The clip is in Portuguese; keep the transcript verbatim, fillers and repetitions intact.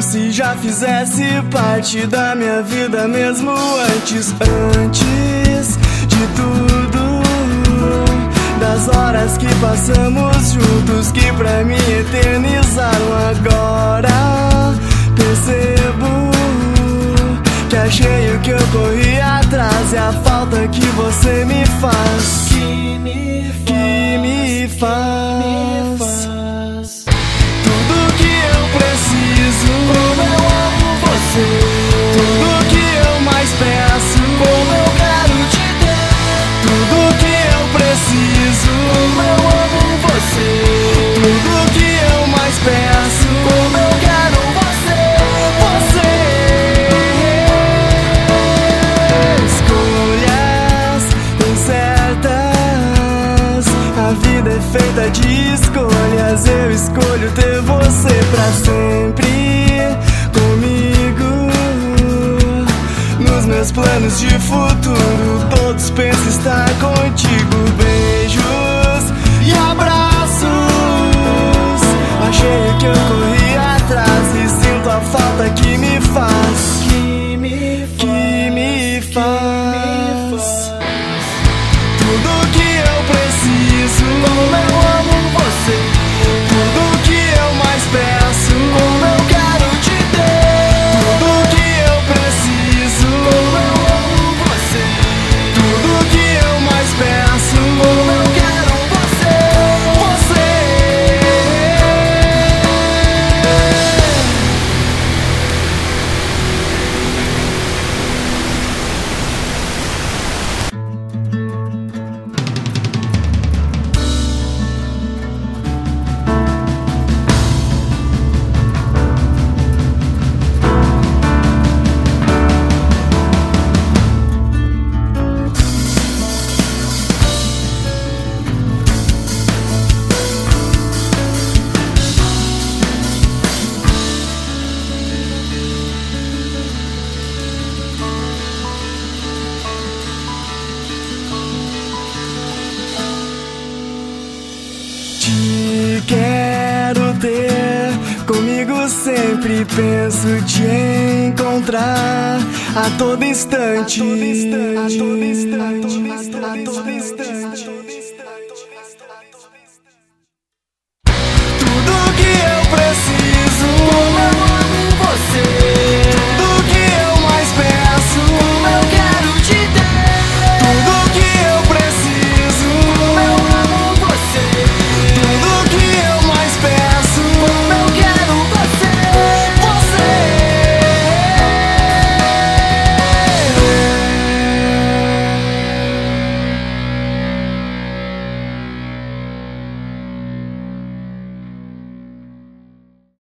se já fizesse parte da minha vida mesmo antes, antes de tudo, das horas que passamos juntos, que pra mim eternizaram. Agora percebo que achei o que eu corri atrás e a falta que você me faz, que me faz, que me faz. Tudo que eu preciso, como eu amo você. Tudo que eu mais peço, como eu quero te ter. Tudo que eu preciso, como eu amo você. Tudo que eu mais peço, como eu quero você, você. A vida é feita de escolhas, eu escolho ter você pra sempre comigo. Nos meus planos de futuro, todos penso estar contigo. Beijos e abraços, achei o que eu corri atrás e sinto a falta que me faz, que me faz, que me faz. Tudo que eu preciso, como eu amo você. Tudo que eu mais peço, como eu quero te ter. Tudo que eu preciso, como eu amo você. Tudo que eu mais peço, como eu quero você, você. Te quero ter comigo sempre, penso te encontrar a todo instante, a todo instante, a todo instante, a todo instante.